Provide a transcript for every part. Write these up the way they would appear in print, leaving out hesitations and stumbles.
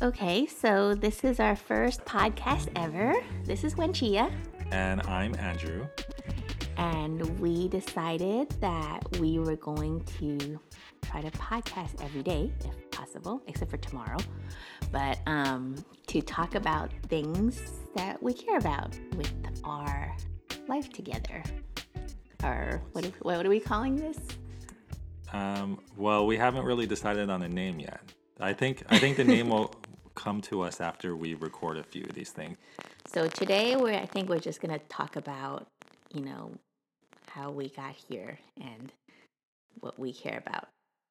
Okay, so this is our first podcast ever. This is Wenchia, And I'm Andrew. and we decided that we were going to try to podcast every day, if possible, except for tomorrow, but to talk about things that we care about with our life together. Or what are we calling this? Well, we haven't really decided on a name yet. I think the name will come to us after we record a few of these things. So today I think we're just gonna talk about, how we got here and what we care about.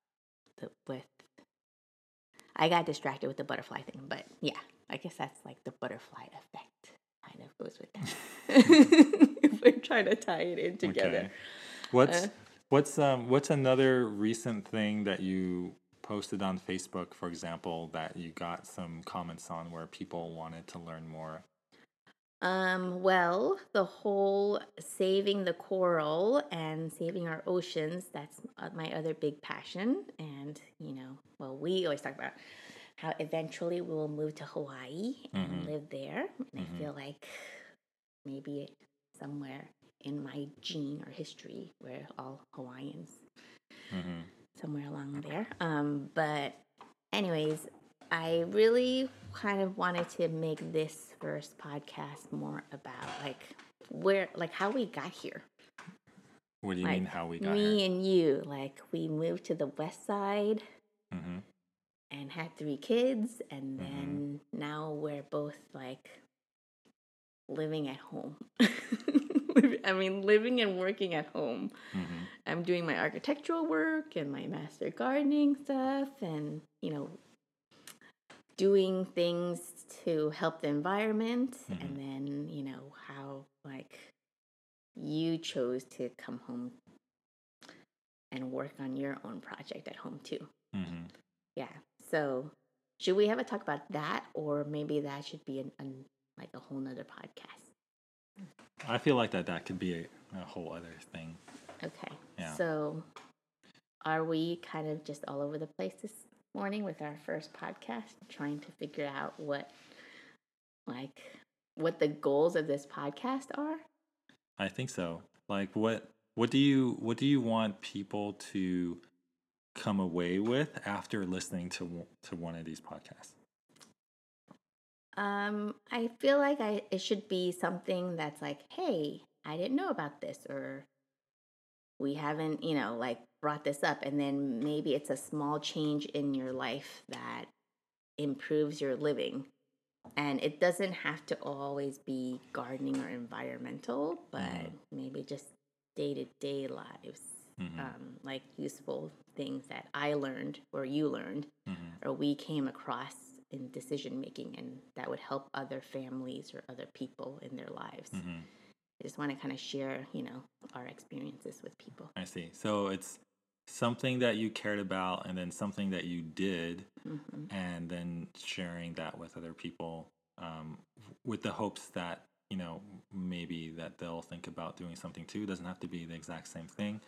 I got distracted with the butterfly thing, but yeah, I guess that's like the butterfly effect kind of goes with that. If we're trying to tie it in together. Okay. What's another recent thing that you posted on Facebook, for example, that you got some comments on where people wanted to learn more? Well, the whole saving the coral and saving our oceans, that's my other big passion. And, we always talk about how eventually we will move to Hawaii and live there. And I feel like maybe somewhere in my gene or history, we're all Hawaiians, somewhere along there. But anyways, I really kind of wanted to make this first podcast more about how we got here. What do you mean how we got me here? and you, we moved to the West Side and had 3 kids, and then now we're both living at home. Living and working at home. I'm doing my architectural work and my master gardening stuff, and doing things to help the environment. And then how you chose to come home and work on your own project at home too. Yeah, so should we have a talk about that, or maybe that should be a whole nother podcast? I feel like that could be a whole other thing. Okay. Yeah. So are we kind of just all over the place this morning with our first podcast, trying to figure out what the goals of this podcast are? I think so. What do you want people to come away with after listening to one of these podcasts? I feel like it should be something that's like, hey, I didn't know about this, or we haven't, brought this up, and then maybe it's a small change in your life that improves your living. And it doesn't have to always be gardening or environmental, but maybe just day-to-day lives, useful things that I learned or you learned or we came across in decision making, and that would help other families or other people in their lives. I just want to kind of share, our experiences with people. I see. So it's something that you cared about, and then something that you did, and then sharing that with other people, with the hopes that maybe that they'll think about doing something too. It doesn't have to be the exact same thing.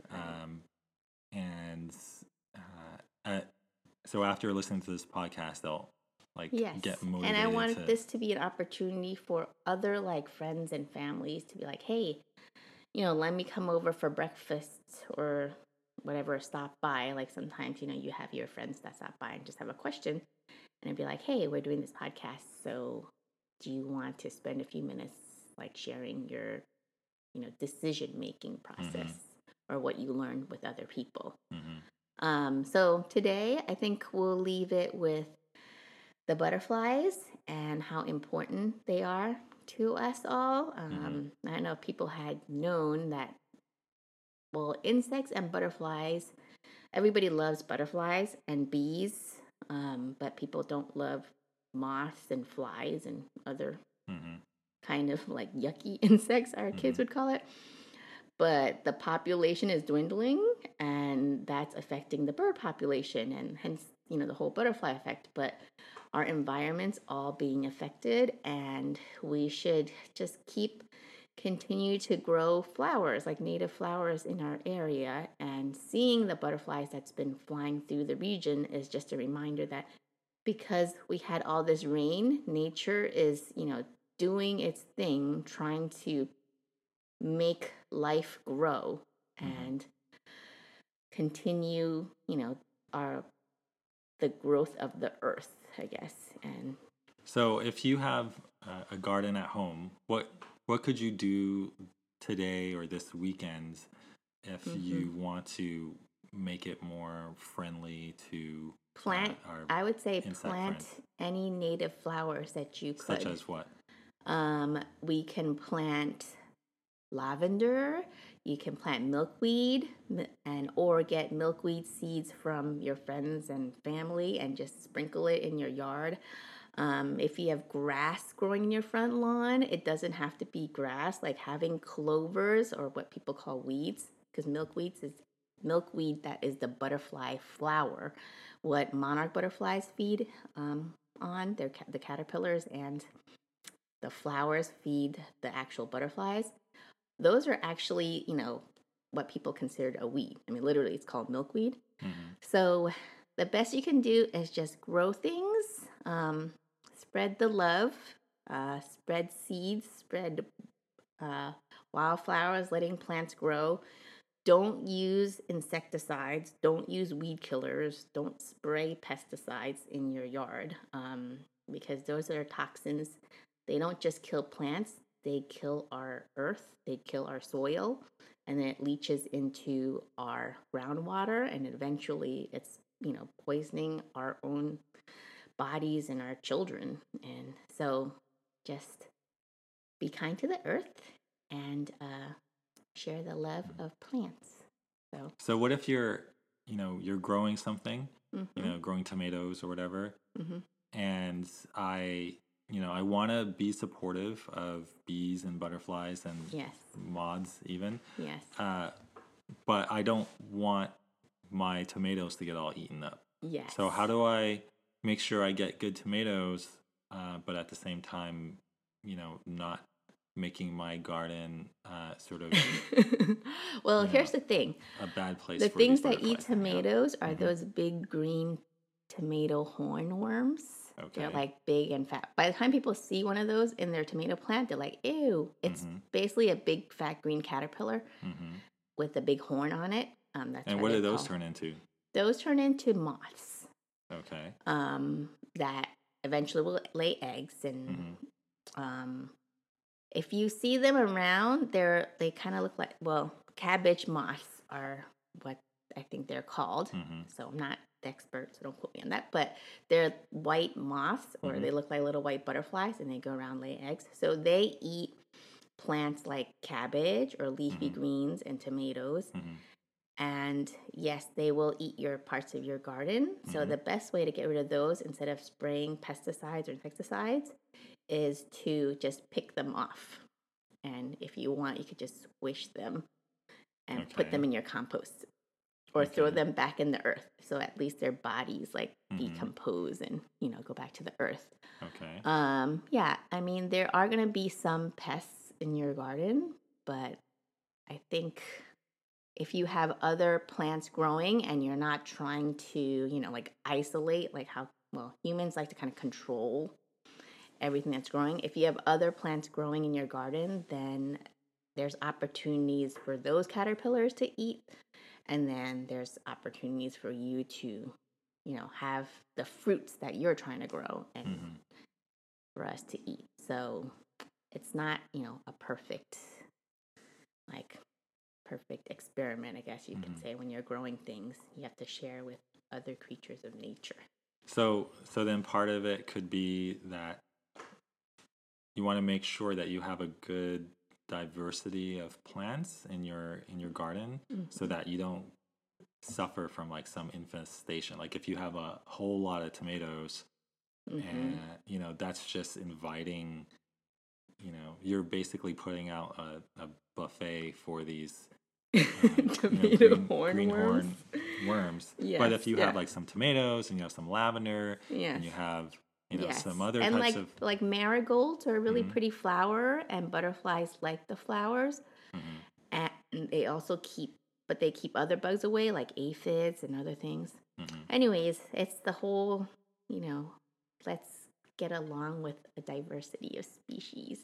So after listening to this podcast, they'll get motivated. And I want this to be an opportunity for other friends and families to be like, hey, let me come over for breakfast or whatever, stop by. Sometimes, you have your friends that stop by and just have a question, and I'd be like, hey, we're doing this podcast, so do you want to spend a few minutes sharing your, decision-making process or what you learned with other people? So today, I think we'll leave it with the butterflies and how important they are to us all. I don't know if people had known that, well, insects and butterflies, everybody loves butterflies and bees, but people don't love moths and flies and other kind of yucky insects, our kids would call it. But the population is dwindling, and that's affecting the bird population, and hence, the whole butterfly effect. But our environment's all being affected, and we should just continue to grow flowers, native flowers in our area. And seeing the butterflies that's been flying through the region is just a reminder that because we had all this rain, nature is, doing its thing, trying to make life grow Hmm. and continue, our the growth of the earth, I guess. And So if you have a garden at home, what could you do today or this weekend if hmm you want to make it more friendly to plant, our I would say insect plant friends? any native flowers that you Such could. as what? We can plant lavender. You can plant milkweed and or get milkweed seeds from your friends and family and just sprinkle it in your yard. If you have grass growing in your front lawn, it doesn't have to be grass. Like having clovers or what people call weeds, because milkweed that is the butterfly flower, what monarch butterflies feed on. They're the caterpillars, and the flowers feed the actual butterflies. Those are actually, what people consider a weed. I mean, literally, it's called milkweed. Hmm. So the best you can do is just grow things, spread the love, spread seeds, spread uh, wildflowers, letting plants grow. Don't use insecticides. Don't use weed killers. Don't spray pesticides in your yard because those are toxins. They don't just kill plants, they kill our earth, they kill our soil, and then it leaches into our groundwater, and eventually it's, poisoning our own bodies and our children. And so just be kind to the earth and share the love of plants. So, So what if you're growing something, mm-hmm, growing tomatoes or whatever, mm-hmm, and I want to be supportive of bees and butterflies and yes, moths even, yes, uh, but I don't want my tomatoes to get all eaten up. yes. So how do I make sure I get good tomatoes, but at the same time, not making my garden sort of, Well, you know, here's the thing. a bad place The for these things that eat butterflies to hang out. tomatoes are Hmm. those big green tomato hornworms. They're Okay. like big and fat. By the time people see one of those in their tomato plant, they're like, ew. It's Hmm. basically a big fat green caterpillar Hmm. with a big horn on it. That's And why what they're do those called. turn into? Those turn into moths Okay. that eventually will lay eggs. And Hmm. um, if you see them around, they kind of look like, well, cabbage moths are what I think they're called. Hmm. So I'm not the expert, so don't quote me on that. But they're white moths, or Hmm. they look like little white butterflies, and they go around lay eggs. So they eat plants like cabbage or leafy Hmm. greens and tomatoes. Hmm. And yes, they will eat your parts of your garden. So Hmm. the best way to get rid of those instead of spraying pesticides or insecticides is to just pick them off. And if you want, you could just squish them and put them Okay. in your compost or throw Okay. them back in the earth. So at least their bodies like Hmm. decompose and, go back to the earth. Okay. Yeah, I mean, there are going to be some pests in your garden, but I think if you have other plants growing and you're not trying to, like isolate, like how, well, humans like to kind of control everything that's growing. If you have other plants growing in your garden, then there's opportunities for those caterpillars to eat. And then there's opportunities for you to, have the fruits that you're trying to grow and Hmm. for us to eat. So it's not, a like, perfect experiment, I guess you could Hmm. say. When you're growing things, you have to share with other creatures of nature. So then part of it could be that you want to make sure that you have a good diversity of plants in your garden so Mm-hmm. that you don't suffer from like some infestation. Like if you have a whole lot of tomatoes Mm-hmm. and that's just inviting, you're basically putting out a buffet for these Tomato hornworms. greenhorn worms. But Yes, if you have yeah. like some tomatoes and you have some lavender Yes. and you have Yes. some other And types of like marigolds are a really hmm pretty flower, and butterflies like the flowers. hmm And they also keep other bugs away like aphids and other things. hmm Anyways, it's the whole let's get along with a diversity of species.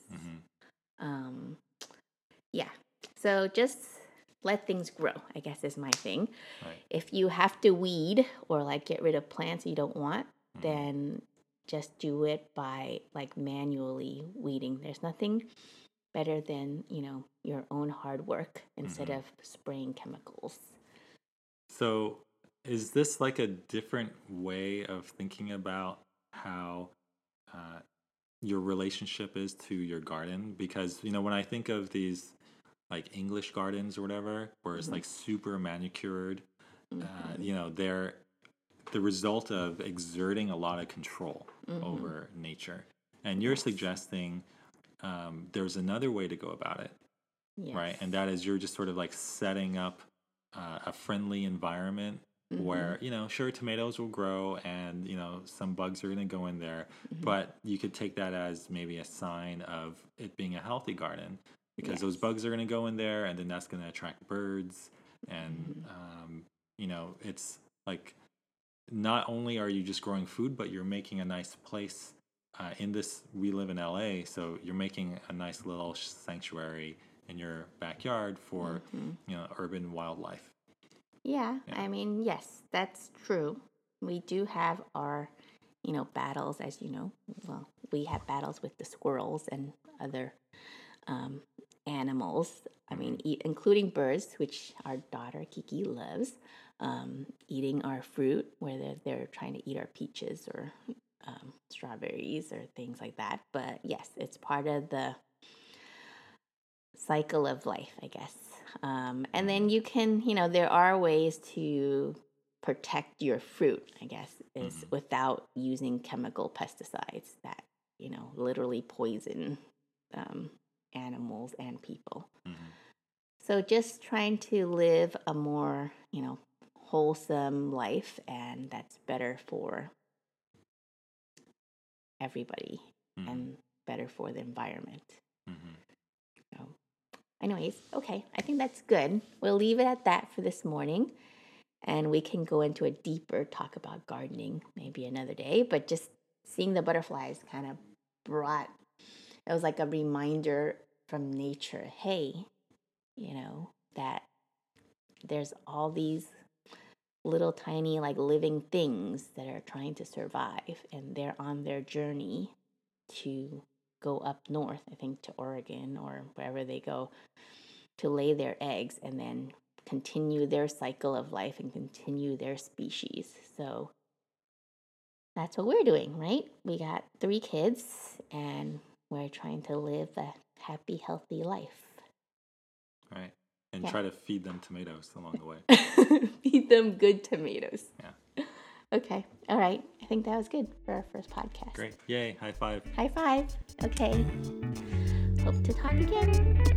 Yeah. So just let things grow, I guess is my thing. Right. If you have to weed or like get rid of plants you don't want, then just do it by like manually weeding. There's nothing better than, your own hard work instead of spraying chemicals. So is this like a different way of thinking about how your relationship is to your garden? Because, when I think of these like English gardens or whatever, where it's like super manicured, they're the result of exerting a lot of control over nature. And you're suggesting there's another way to go about it, right? And that is you're just sort of like setting up a friendly environment where, sure, tomatoes will grow and, some bugs are going to go in there, but you could take that as maybe a sign of it being a healthy garden because those bugs are going to go in there and then that's going to attract birds. And, it's like not only are you just growing food, but you're making a nice place we live in LA, so you're making a nice little sanctuary in your backyard for, urban wildlife. Yeah, I mean, yes, that's true. We do have our, battles, as you know. Well, we have battles with the squirrels and other animals. I mean, including birds, which our daughter Kiki loves. Eating our fruit, where they're trying to eat our peaches or strawberries or things like that. But yes, it's part of the cycle of life, I guess. And then you can, there are ways to protect your fruit, I guess, is without using chemical pesticides that, literally poison animals and people. So just trying to live a more, wholesome life, and that's better for everybody and better for the environment. So, anyways, okay, I think that's good. We'll leave it at that for this morning, and we can go into a deeper talk about gardening maybe another day. But just seeing the butterflies kind of it was like a reminder from nature. Hey, that there's all these little tiny like living things that are trying to survive, and they're on their journey to go up north, I think to Oregon or wherever they go, to lay their eggs and then continue their cycle of life and continue their species. So that's what we're doing, right? We got 3 kids and we're trying to live a happy, healthy life. Right. And try to feed them tomatoes along the way. Feed them good tomatoes. Yeah. Okay. All right. I think that was good for our first podcast. Great. Yay. High five. High five. Okay. Hope to talk again.